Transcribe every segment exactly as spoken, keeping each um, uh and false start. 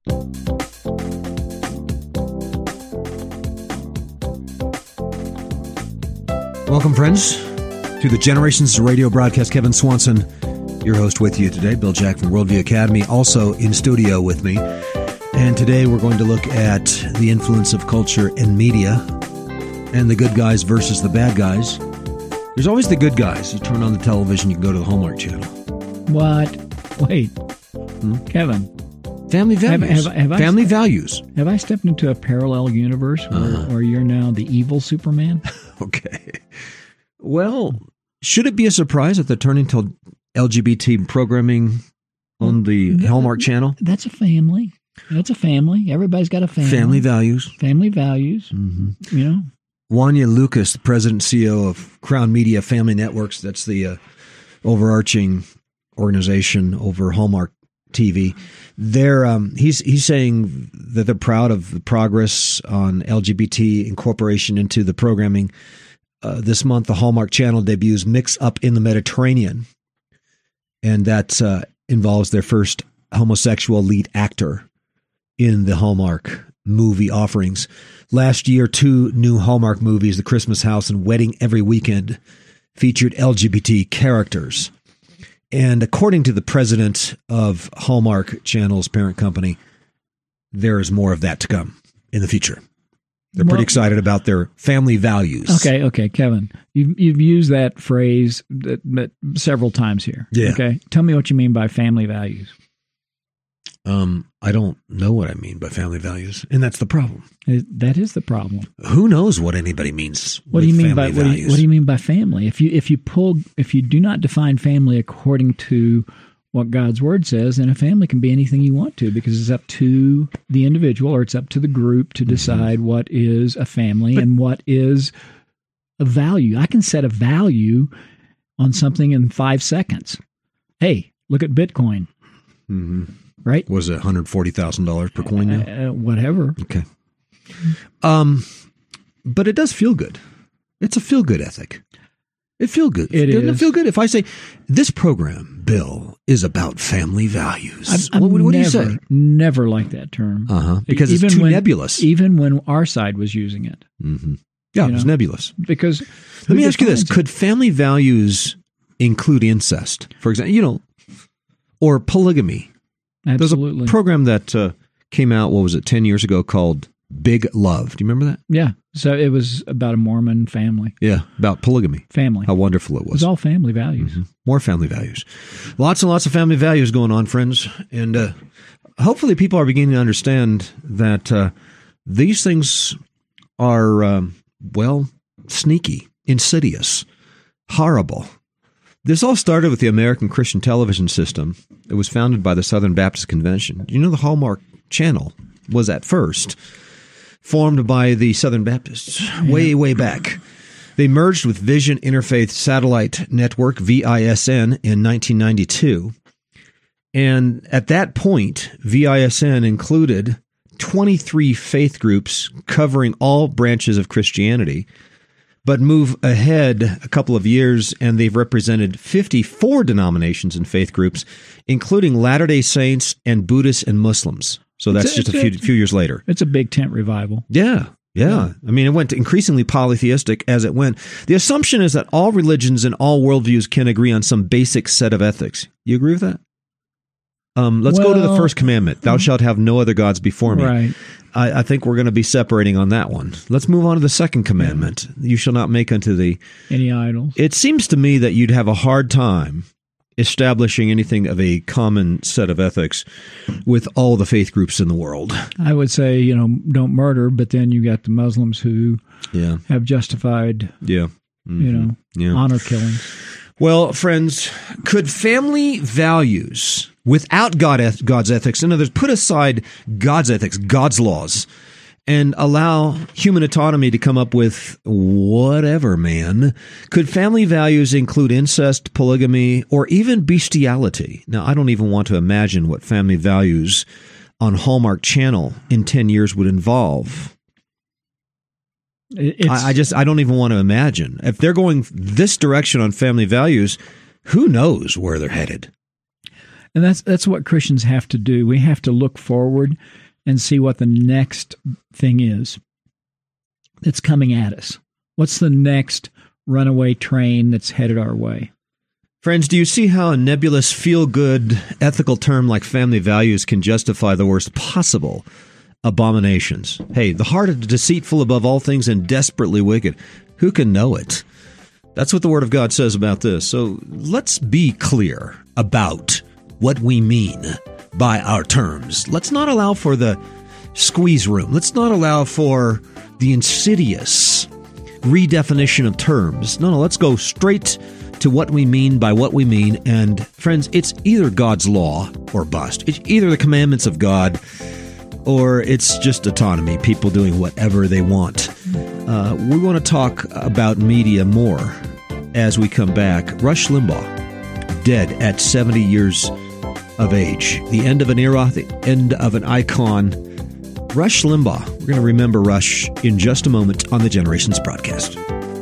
Welcome, friends, to the Generations Radio broadcast. Kevin Swanson, your host, with you today. Bill Jack from Worldview Academy, also in studio with me. And today we're going to look at the influence of culture and media and the good guys versus the bad guys. There's always the good guys. You turn on the television, you can go to the Hallmark Channel. What? Wait. Hmm? Kevin. Family values. Have, have, have Family I, values. Have I stepped into a parallel universe where, uh-huh. where you're now the evil Superman? Okay. Well, should it be a surprise that they're turning to L G B T programming on the that, Hallmark Channel? That's a family. That's a family. Everybody's got a family. Family values. Family values. Mm-hmm. You know. Wanya Lucas, the president and C E O of Crown Media Family Networks, that's the uh, overarching organization over Hallmark T V. They're, um, he's he's saying that they're proud of the progress on L G B T incorporation into the programming. Uh, this month, the Hallmark Channel debuts Mix Up in the Mediterranean, and that uh, involves their first homosexual lead actor in the Hallmark movie offerings. Last year, two new Hallmark movies, The Christmas House and Wedding Every Weekend, featured L G B T characters. And according to the president of Hallmark Channel's parent company, there is more of that to come in the future. They're pretty well, excited about their family values. Okay, okay, Kevin, you've, you've used that phrase that, that several times here. Yeah. Okay, tell me what you mean by family values. Um, I don't know what I mean by family values, and that's the problem. That is the problem. Who knows what anybody means? What do you mean by what do you, what do you mean by family? If you if you pull if you do not define family according to what God's word says, then a family can be anything you want to, because it's up to the individual or it's up to the group to decide mm-hmm. what is a family but, and what is a value. I can set a value on something in five seconds. Hey, look at Bitcoin. Mm-hmm. Right? Was it one hundred forty thousand dollars per coin now? Uh, whatever. Okay. Um, but it does feel good. It's a feel-good ethic. It feel good. It Doesn't is. it feel good? If I say, this program, Bill, is about family values. I'm, I'm what, what never, do you say? Never like that term. Uh-huh. Because even it's too when, nebulous. Even when our side was using it. Mm-hmm. Yeah, you it was know? nebulous. Because let me ask you this. it? Could family values include incest, for example? You know, or polygamy? Absolutely. There's a program that uh, came out, what was it, ten years ago called Big Love. Do you remember that? Yeah. So it was about a Mormon family. Yeah, about polygamy. Family. How wonderful it was. It was all family values. Mm-hmm. More family values. Lots and lots of family values going on, friends. And uh, hopefully people are beginning to understand that uh, these things are, um, well, sneaky, insidious, horrible. This all started with the American Christian television system. It was founded by the Southern Baptist Convention. You know, the Hallmark Channel was at first formed by the Southern Baptists way, way back. They merged with Vision Interfaith Satellite Network, V I S N, in nineteen ninety-two. And at that point, V I S N included twenty-three faith groups covering all branches of Christianity. But move ahead a couple of years, and they've represented fifty-four denominations and faith groups, including Latter-day Saints and Buddhists and Muslims. So that's it's just a, a few, few years later. It's a big tent revival. Yeah, yeah, yeah. I mean, it went increasingly polytheistic as it went. The assumption is that all religions and all worldviews can agree on some basic set of ethics. You agree with that? Um, let's well, go to the first commandment. Thou shalt have no other gods before me. Right. I, I think we're going to be separating on that one. Let's move on to the second commandment. You shall not make unto thee any idols. It seems to me that you'd have a hard time establishing anything of a common set of ethics with all the faith groups in the world. I would say, you know, don't murder, but then you got the Muslims who yeah. have justified, yeah. Mm-hmm. you know, yeah. honor killing. Well, friends, could family values without God, God's ethics, in other words, put aside God's ethics, God's laws, and allow human autonomy to come up with whatever, man, could family values include incest, polygamy, or even bestiality? Now, I don't even want to imagine what family values on Hallmark Channel in ten years would involve. I, I just, I don't even want to imagine. If they're going this direction on family values, who knows where they're headed? And that's that's what Christians have to do. We have to look forward and see what the next thing is that's coming at us. What's the next runaway train that's headed our way? Friends, do you see how a nebulous, feel-good, ethical term like family values can justify the worst possible abominations? Hey, the heart is deceitful above all things and desperately wicked. Who can know it? That's what the Word of God says about this. So let's be clear about what we mean by our terms. Let's not allow for the squeeze room. Let's not allow for the insidious redefinition of terms. No, no, let's go straight to what we mean by what we mean. And friends, it's either God's law or bust. It's either the commandments of God or it's just autonomy, people doing whatever they want. Uh, we want to talk about media more as we come back. Rush Limbaugh, dead at seventy years of age. The end of an era, the end of an icon. Rush Limbaugh. We're going to remember Rush in just a moment on the Generations broadcast.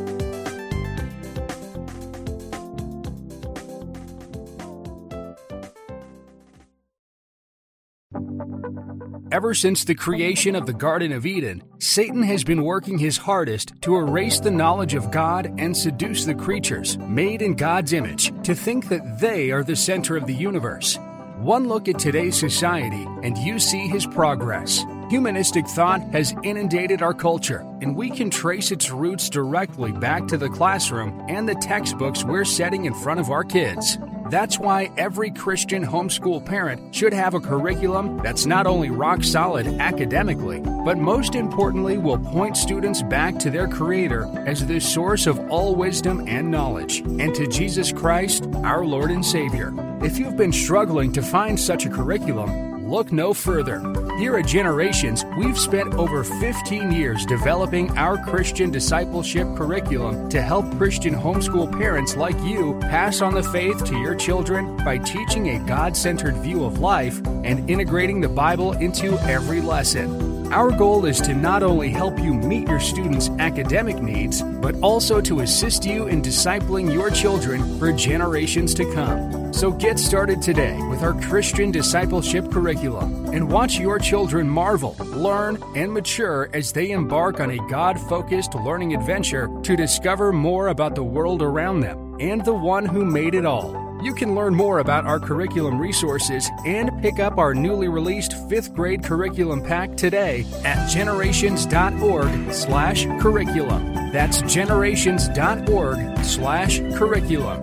Ever since the creation of the Garden of Eden, Satan has been working his hardest to erase the knowledge of God and seduce the creatures, made in God's image, to think that they are the center of the universe. One look at today's society, and you see his progress. Humanistic thought has inundated our culture, and we can trace its roots directly back to the classroom and the textbooks we're setting in front of our kids. That's why every Christian homeschool parent should have a curriculum that's not only rock solid academically, but most importantly will point students back to their Creator as the source of all wisdom and knowledge, and to Jesus Christ, our Lord and Savior. If you've been struggling to find such a curriculum, look no further. Here at Generations, we've spent over fifteen years developing our Christian discipleship curriculum to help Christian homeschool parents like you pass on the faith to your children by teaching a God-centered view of life and integrating the Bible into every lesson. Our goal is to not only help you meet your students' academic needs, but also to assist you in discipling your children for generations to come. So get started today with our Christian discipleship curriculum and watch your children marvel, learn, and mature as they embark on a God-focused learning adventure to discover more about the world around them and the one who made it all. You can learn more about our curriculum resources and pick up our newly released fifth grade curriculum pack today at generations.org slash curriculum. That's generations.org slash curriculum.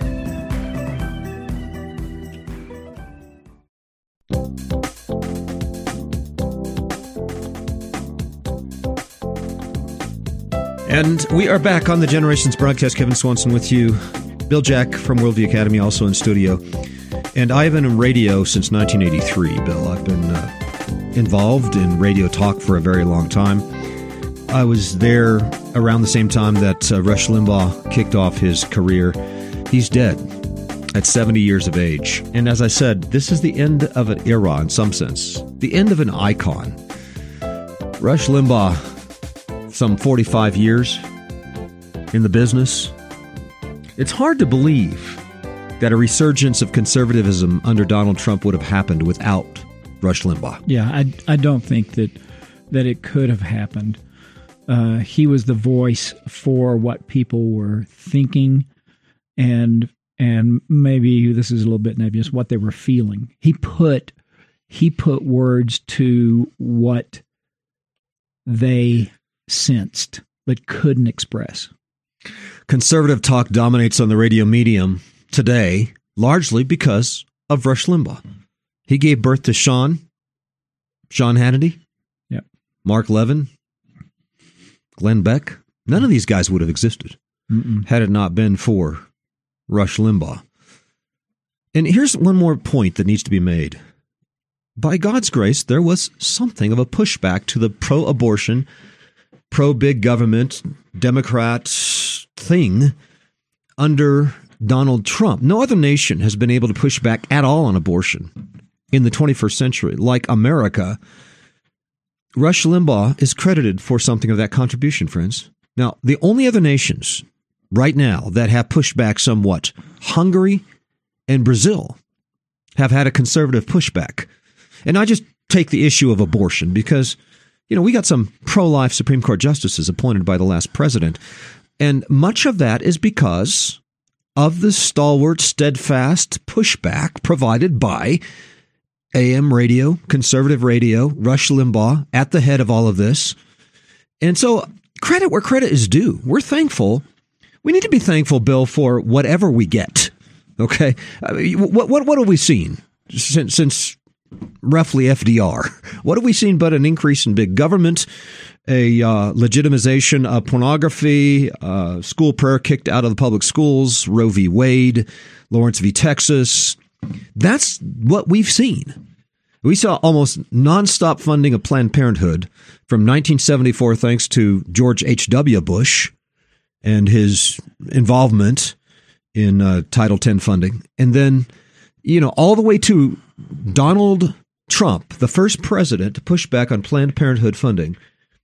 And we are back on the Generations broadcast. Kevin Swanson with you. Bill Jack from Worldview Academy also in studio. And I've been in radio since nineteen eighty-three, Bill. I've been uh, involved in radio talk for a very long time. I was there around the same time that uh, Rush Limbaugh kicked off his career. He's dead at seventy years of age. And as I said, this is the end of an era in some sense, the end of an icon. Rush Limbaugh, some forty-five years in the business. It's hard to believe that a resurgence of conservatism under Donald Trump would have happened without Rush Limbaugh. Yeah, I, I don't think that that it could have happened. Uh, he was the voice for what people were thinking, and and maybe this is a little bit nebulous, what they were feeling. He put he put words to what they sensed but couldn't express. Conservative talk dominates on the radio medium today, largely because of Rush Limbaugh. He gave birth to Sean, Sean Hannity, yep. Mark Levin, Glenn Beck. None of these guys would have existed Mm-mm. had it not been for Rush Limbaugh. And here's one more point that needs to be made. By God's grace, there was something of a pushback to the pro-abortion, pro-big government, Democrat thing under Donald Trump. No other nation has been able to push back at all on abortion in the twenty-first century like America. Rush Limbaugh is credited for something of that contribution, friends. Now, the only other nations right now that have pushed back somewhat, Hungary and Brazil. have had a conservative pushback. And I just take the issue of abortion because, you know, we got some pro-life Supreme Court justices appointed by the last president. And much of that is because of the stalwart, steadfast pushback provided by A M radio, conservative radio, Rush Limbaugh at the head of all of this. And so credit where credit is due. We're thankful. We need to be thankful, Bill, for whatever we get. Okay. I mean, what, what, what have we seen since, since roughly F D R? What have we seen but an increase in big government, a uh, legitimization of pornography, uh, school prayer kicked out of the public schools, Roe v. Wade, Lawrence v. Texas. That's what we've seen. We saw almost nonstop funding of Planned Parenthood from nineteen seventy-four, thanks to George H W. Bush and his involvement in uh, Title ten funding. And then, you know, all the way to Donald Trump, the first president to push back on Planned Parenthood funding.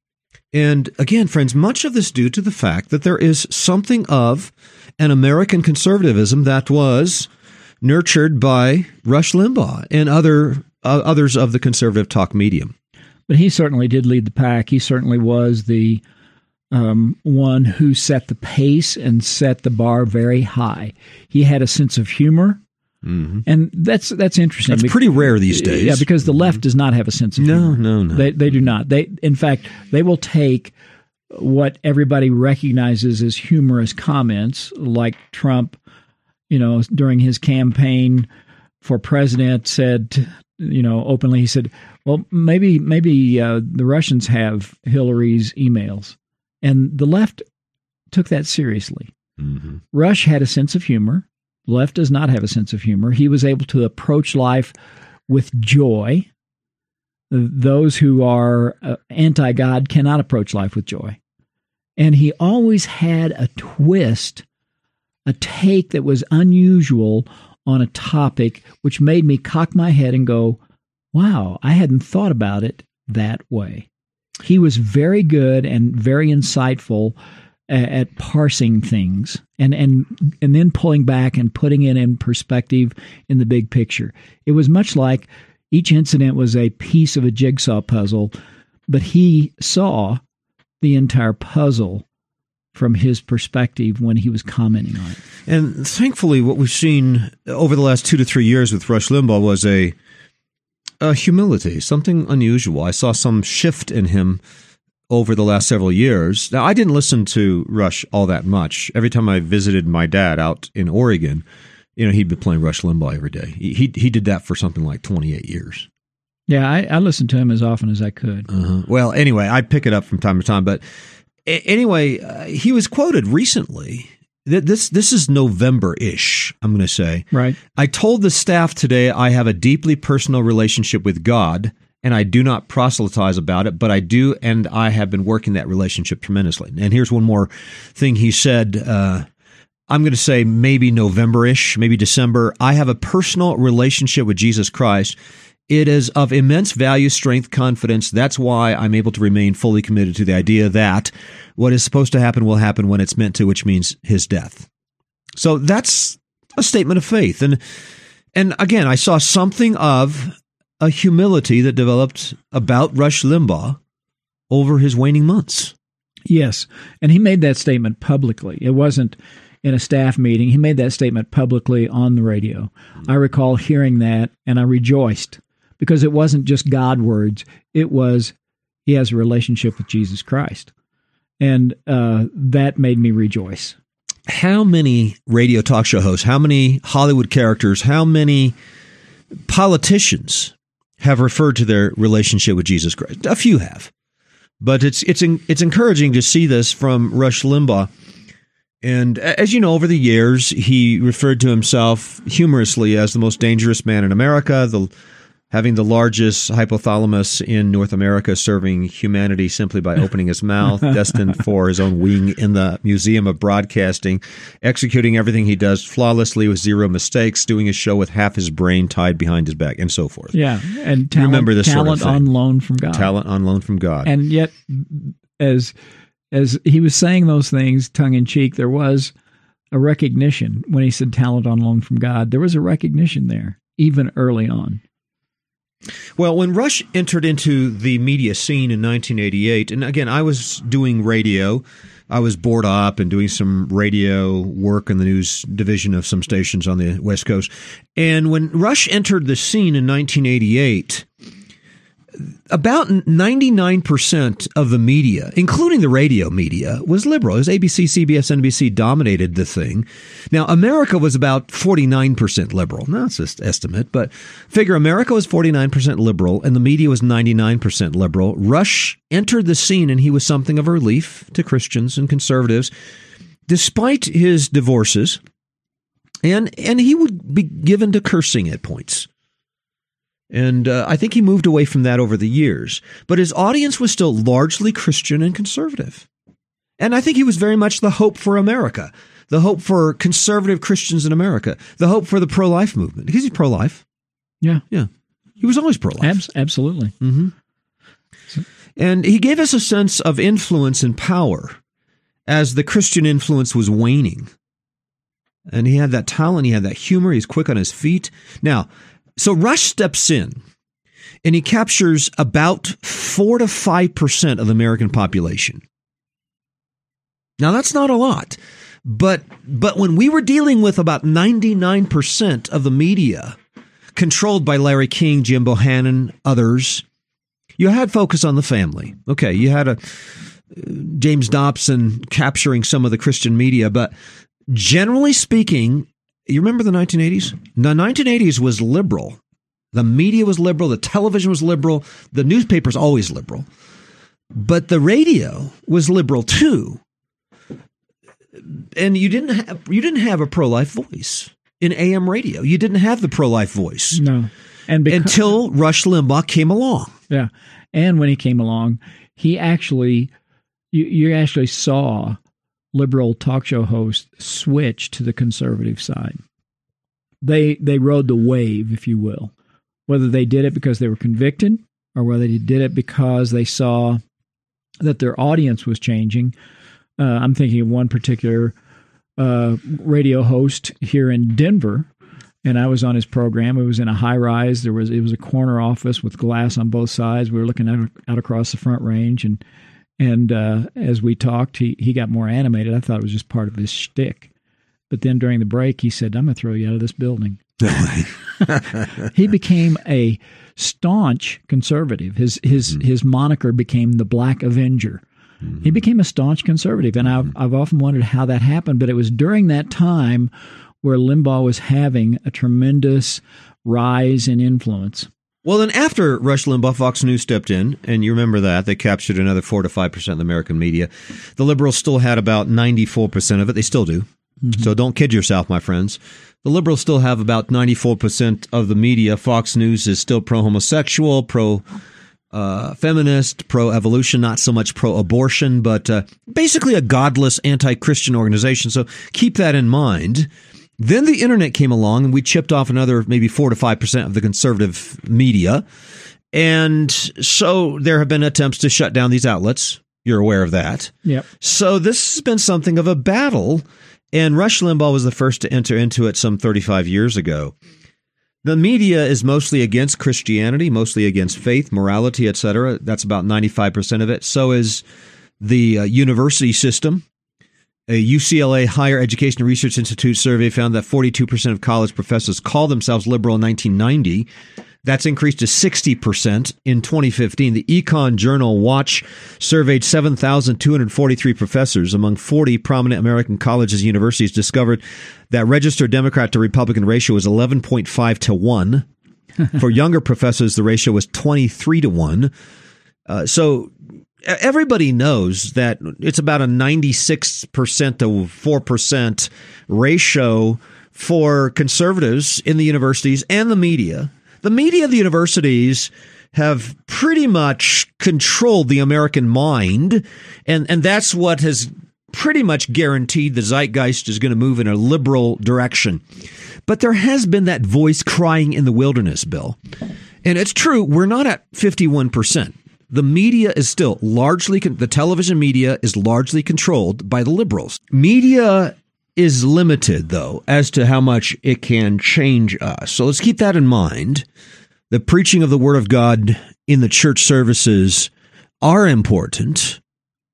And again, friends, much of this due to the fact that there is something of an American conservatism that was nurtured by Rush Limbaugh and other uh, others of the conservative talk medium. But he certainly did lead the pack. He certainly was the um, one who set the pace and set the bar very high. He had a sense of humor. Mm-hmm. And that's that's interesting. That's pretty rare these days. Yeah, because the left does not have a sense of no, humor. No, no, no. They they do not. They in fact they will take what everybody recognizes as humorous comments, like Trump, you know, during his campaign for president, said, you know, openly, he said, "Well, maybe maybe uh, the Russians have Hillary's emails," and the left took that seriously. Mm-hmm. Rush had a sense of humor. The left does not have a sense of humor. He was able to approach life with joy. Those who are uh, anti-God cannot approach life with joy. And he always had a twist, a take that was unusual on a topic, which made me cock my head and go, wow, I hadn't thought about it that way. He was very good and very insightful at parsing things and, and and then pulling back and putting it in perspective in the big picture. It was much like each incident was a piece of a jigsaw puzzle, but he saw the entire puzzle from his perspective when he was commenting on it. And thankfully, what we've seen over the last two to three years with Rush Limbaugh was a, a humility, something unusual. I saw some shift in him over the last several years. Now, I didn't listen to Rush all that much. Every time I visited my dad out in Oregon, you know, he'd be playing Rush Limbaugh every day. He he, he did that for something like twenty-eight years. Yeah, I, I listened to him as often as I could. Uh-huh. Well, anyway, I pick it up from time to time. But a- anyway, uh, he was quoted recently. Th- this this is November-ish, I'm going to say. Right. I told the staff today I have a deeply personal relationship with God, and I do not proselytize about it, but I do, and I have been working that relationship tremendously. And here's one more thing he said. Uh, I'm going to say maybe November-ish, maybe December. I have a personal relationship with Jesus Christ. It is of immense value, strength, confidence. That's why I'm able to remain fully committed to the idea that what is supposed to happen will happen when it's meant to, which means his death. So that's a statement of faith. And and again, I saw something of a humility that developed about Rush Limbaugh over his waning months. Yes, and he made that statement publicly. It wasn't in a staff meeting. He made that statement publicly on the radio. I recall hearing that, and I rejoiced because it wasn't just God words. It was, he has a relationship with Jesus Christ. And uh, that made me rejoice. How many radio talk show hosts, how many Hollywood characters, how many politicians have referred to their relationship with Jesus Christ? A few have. But it's it's it's encouraging to see this from Rush Limbaugh. And as you know, over the years, he referred to himself humorously as the most dangerous man in America, the having the largest hypothalamus in North America, serving humanity simply by opening his mouth, destined for his own wing in the Museum of Broadcasting, executing everything he does flawlessly with zero mistakes, doing his show with half his brain tied behind his back, and so forth. Yeah, and talent, remember this talent sort of on loan from God. Talent on loan from God. And yet, as as he was saying those things tongue in cheek, there was a recognition when he said talent on loan from God. There was a recognition there. even early on. Well, when Rush entered into the media scene in nineteen eighty-eight, and again, I was doing radio. I was bored up and doing some radio work in the news division of some stations on the West Coast. And when Rush entered the scene in nineteen eighty-eight, about ninety-nine percent of the media, including the radio media, was liberal. It was A B C, C B S, N B C dominated the thing. Now, America was about forty-nine percent liberal. Now, it's just estimate, but figure America was forty-nine percent liberal and the media was ninety-nine percent liberal. Rush entered the scene and he was something of a relief to Christians and conservatives, despite his divorces, and, and he would be given to cursing at points. And uh, I think he moved away from that over the years. But his audience was still largely Christian and conservative. And I think he was very much the hope for America, the hope for conservative Christians in America, the hope for the pro-life movement. Because he's pro-life. Yeah. Yeah. He was always pro-life. Abs- absolutely. Mm-hmm. So. And he gave us a sense of influence and power as the Christian influence was waning. And he had that talent. He had that humor. He's quick on his feet. Now, so Rush steps in, and he captures about four to five percent of the American population. Now, that's not a lot, but but when we were dealing with about ninety-nine percent of the media controlled by Larry King, Jim Bohannon, others, you had focus on the family. Okay, you had a James Dobson capturing some of the Christian media, but generally speaking, you remember the nineteen eighties? The nineteen eighties was liberal. The media was liberal. The television was liberal. The newspaper's always liberal. But the radio was liberal too. And you didn't have you didn't have a pro-life voice in A M radio. You didn't have the pro-life voice. No. And because, until Rush Limbaugh came along. Yeah. And when he came along, he actually you, you actually saw liberal talk show hosts switch to the conservative side. They they rode the wave, if you will. Whether they did it because they were convicted or whether they did it because they saw that their audience was changing. Uh, I'm thinking of one particular uh, radio host here in Denver, and I was on his program. It was in a high rise. There was it was a corner office with glass on both sides. We were looking out, out across the Front Range, and And uh, as we talked, he, he got more animated. I thought it was just part of his shtick. But then during the break, he said, I'm going to throw you out of this building. He became a staunch conservative. His his mm-hmm. his moniker became the Black Avenger. Mm-hmm. He became a staunch conservative. And I've, I've often wondered how that happened. But it was during that time where Limbaugh was having a tremendous rise in influence. Well, then after Rush Limbaugh, Fox News stepped in, and you remember that. They captured another four to five percent of the American media. The liberals still had about ninety-four percent of it. They still do. Mm-hmm. So don't kid yourself, my friends. The liberals still have about ninety-four percent of the media. Fox News is still pro-homosexual, pro-feminist, uh, pro-evolution, not so much pro-abortion, but uh, basically a godless anti-Christian organization. So keep that in mind. Then the internet came along, and we chipped off another maybe four to five percent of the conservative media. And so there have been attempts to shut down these outlets. You're aware of that. Yep. So this has been something of a battle, and Rush Limbaugh was the first to enter into it some thirty-five years ago. The media is mostly against Christianity, mostly against faith, morality, et cetera. That's about ninety-five percent of it. So is the uh, university system. A U C L A Higher Education Research Institute survey found that forty-two percent of college professors called themselves liberal in nineteen ninety. That's increased to sixty percent in twenty fifteen. The Econ Journal Watch surveyed seven thousand two hundred forty-three professors among forty prominent American colleges and universities, discovered that registered Democrat to Republican ratio was eleven point five to one. For younger professors, the ratio was twenty-three to one. Uh, so everybody knows that it's about a ninety-six percent to four percent ratio for conservatives in the universities and the media. The media of the universities have pretty much controlled the American mind, and, and that's what has pretty much guaranteed the zeitgeist is going to move in a liberal direction. But there has been that voice crying in the wilderness, Bill. And it's true, we're not at fifty-one percent. The media is still largely, the television media is largely controlled by the liberals. Media is limited, though, as to how much it can change us. So let's keep that in mind. The preaching of the Word of God in the church services are important.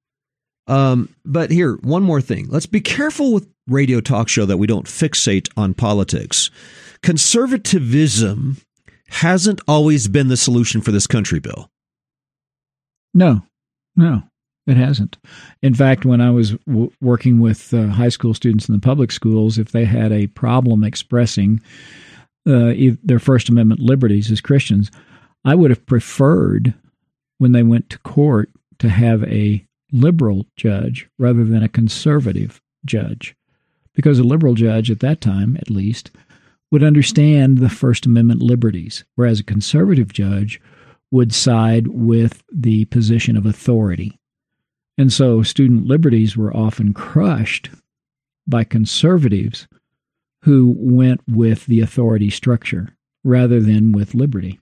Um, but here, one more thing. Let's be careful with radio talk show that we don't fixate on politics. Conservatism hasn't always been the solution for this country, Bill. No, no. It hasn't. In fact, when I was w- working with uh, high school students in the public schools, if they had a problem expressing uh, their First Amendment liberties as Christians, I would have preferred, when they went to court, to have a liberal judge rather than a conservative judge. Because a liberal judge, at that time at least, would understand the First Amendment liberties, whereas a conservative judge would side with the position of authority. And so student liberties were often crushed by conservatives who went with the authority structure rather than with liberty.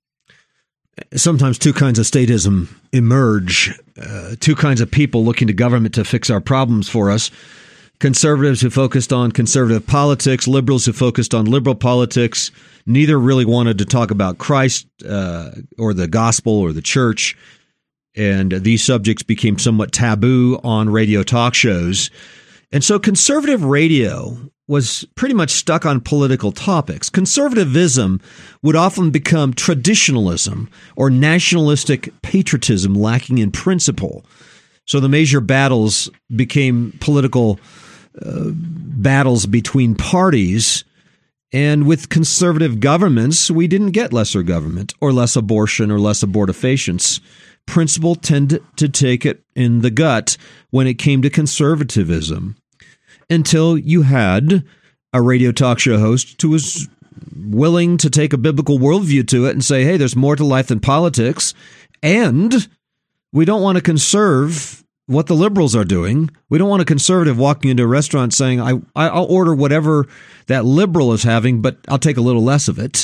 Sometimes two kinds of statism emerge, uh, two kinds of people looking to government to fix our problems for us. Conservatives who focused on conservative politics, liberals who focused on liberal politics. Neither really wanted to talk about Christ uh, or the gospel or the church. And these subjects became somewhat taboo on radio talk shows. And so conservative radio was pretty much stuck on political topics. Conservatism would often become traditionalism or nationalistic patriotism lacking in principle. So the major battles became political uh, battles between parties. And with conservative governments, we didn't get lesser government or less abortion or less abortifacients. Principle tended to take it in the gut when it came to conservatism, until you had a radio talk show host who was willing to take a biblical worldview to it and say, hey, there's more to life than politics, and we don't want to conserve what the liberals are doing. We don't want a conservative walking into a restaurant saying, I, I'll order whatever that liberal is having, but I'll take a little less of it.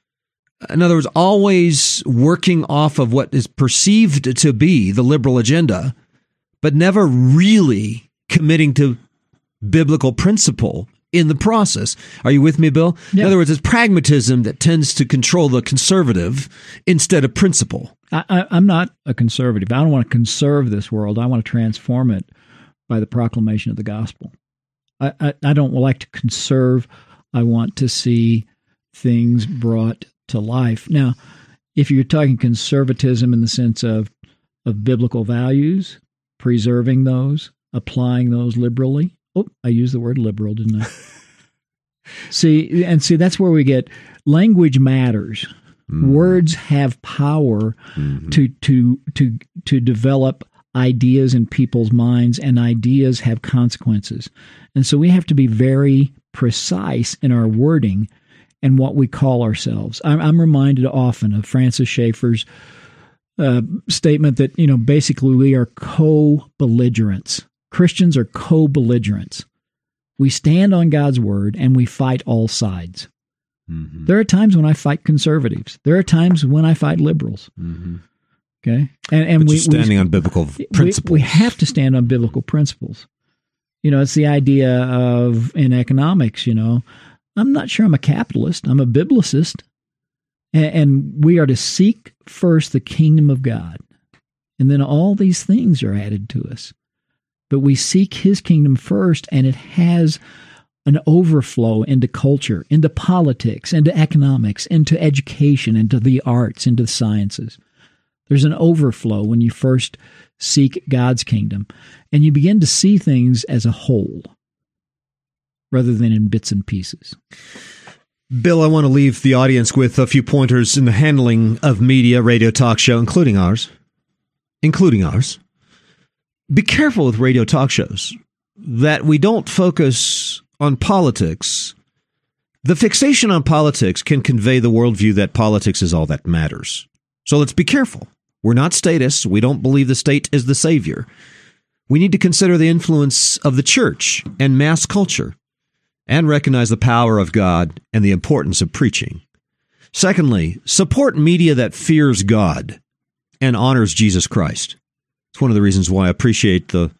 In other words, always working off of what is perceived to be the liberal agenda, but never really committing to biblical principle in the process. Are you with me, Bill? Yeah. In other words, it's pragmatism that tends to control the conservative instead of principle. I, I, I'm not a conservative. I don't want to conserve this world. I want to transform it by the proclamation of the gospel. I, I, I don't like to conserve. I want to see things brought to life. Now, if you're talking conservatism in the sense of of biblical values, preserving those, applying those liberally. Oh, I used the word liberal, didn't I? see, and see, that's where we get language matters. Mm. Words have power mm-hmm. to to to to develop ideas in people's minds, and ideas have consequences. And so we have to be very precise in our wording and what we call ourselves. I'm, I'm reminded often of Francis Schaeffer's uh, statement that, you know, basically we are co-belligerents. Christians are co-belligerents. We stand on God's word and we fight all sides. Mm-hmm. There are times when I fight conservatives. There are times when I fight liberals. Mm-hmm. Okay, and and but we you're standing we, on biblical principles. We, we have to stand on biblical principles. You know, it's the idea of in economics. You know, I'm not sure I'm a capitalist. I'm a biblicist, and, and we are to seek first the kingdom of God, and then all these things are added to us. But we seek His kingdom first, and it has an overflow into culture, into politics, into economics, into education, into the arts, into the sciences. There's an overflow when you first seek God's kingdom, and you begin to see things as a whole rather than in bits and pieces. Bill, I want to leave the audience with a few pointers in the handling of media, radio talk show, including ours, including ours. Be careful with radio talk shows that we don't focus on politics. The fixation on politics can convey the worldview that politics is all that matters. So let's be careful. We're not statists. We don't believe the state is the savior. We need to consider the influence of the church and mass culture and recognize the power of God and the importance of preaching. Secondly, support media that fears God and honors Jesus Christ. It's one of the reasons why I appreciate the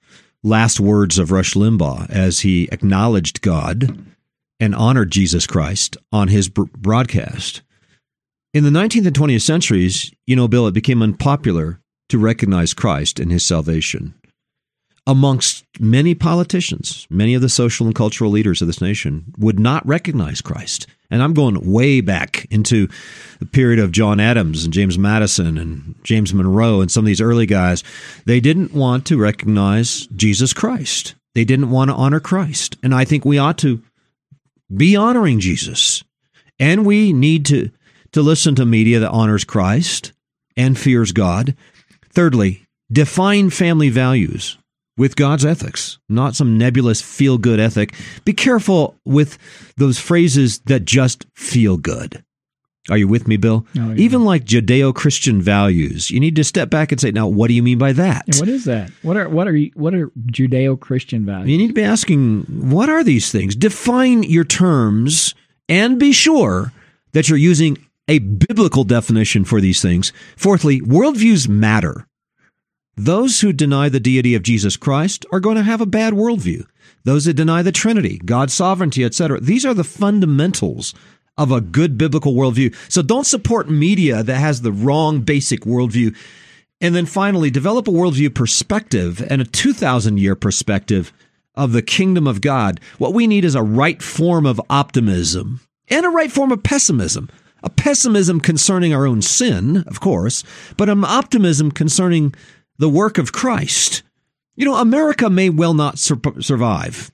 last words of Rush Limbaugh as he acknowledged God and honored Jesus Christ on his br- broadcast. In the nineteenth and twentieth centuries, you know, Bill, it became unpopular to recognize Christ and his salvation. Amongst many politicians, many of the social and cultural leaders of this nation would not recognize Christ. And I'm going way back into the period of John Adams and James Madison and James Monroe and some of these early guys. They didn't want to recognize Jesus Christ. They didn't want to honor Christ. And I think we ought to be honoring Jesus. And we need to, to listen to media that honors Christ and fears God. Thirdly, define family values with God's ethics, not some nebulous feel-good ethic. Be careful with those phrases that just feel good. Are you with me, Bill? Oh, yeah. Even like Judeo-Christian values, you need to step back and say, now, what do you mean by that? Yeah, what is that? What are what are what are Judeo-Christian values? You need to be asking, what are these things? Define your terms and be sure that you're using a biblical definition for these things. Fourthly, worldviews matter. Those who deny the deity of Jesus Christ are going to have a bad worldview. Those that deny the Trinity, God's sovereignty, et cetera. These are the fundamentals of a good biblical worldview. So don't support media that has the wrong basic worldview. And then finally, develop a worldview perspective and a two thousand year perspective of the kingdom of God. What we need is a right form of optimism and a right form of pessimism. A pessimism concerning our own sin, of course, but an optimism concerning the work of Christ. You know, America may well not sur- survive.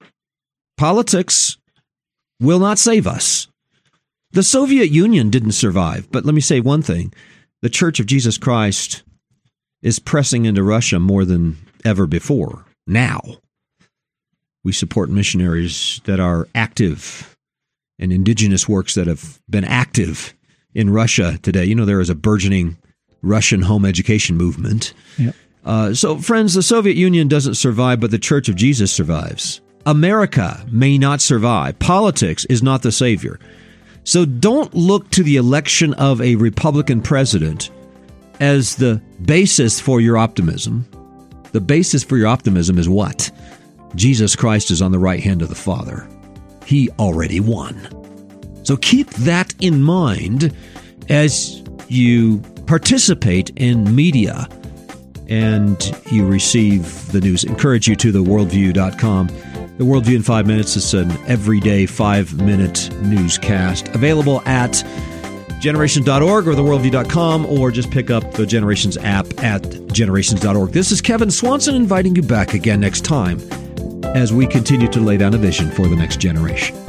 Politics will not save us. The Soviet Union didn't survive. But let me say one thing. The Church of Jesus Christ is pressing into Russia more than ever before. Now, we support missionaries that are active and indigenous works that have been active in Russia today. You know, there is a burgeoning Russian home education movement. Yep. Uh, so, friends, the Soviet Union doesn't survive, but the Church of Jesus survives. America may not survive. Politics is not the savior. So don't look to the election of a Republican president as the basis for your optimism. The basis for your optimism is what? Jesus Christ is on the right hand of the Father. He already won. So keep that in mind as you participate in media and you receive the news. Encourage you to the worldview dot com. The Worldview in Five Minutes is an everyday five-minute newscast available at generations dot org or the worldview dot com, or just pick up the Generations app at generations dot org. This is Kevin Swanson inviting you back again next time as we continue to lay down a vision for the next generation.